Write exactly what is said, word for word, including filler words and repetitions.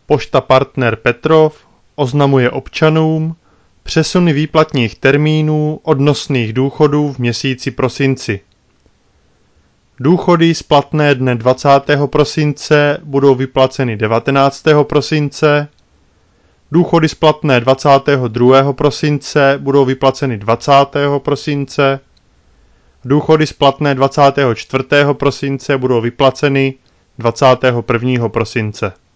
Pošta Partner Petrov oznamuje občanům přesuny výplatních termínů odnosných důchodů v měsíci prosinci. Důchody splatné dne dvacátého prosince budou vyplaceny devatenáctého prosince, důchody splatné dvacátého druhého prosince budou vyplaceny dvacátého prosince, důchody splatné dvacátého čtvrtého prosince budou vyplaceny dvacátého prvního prosince.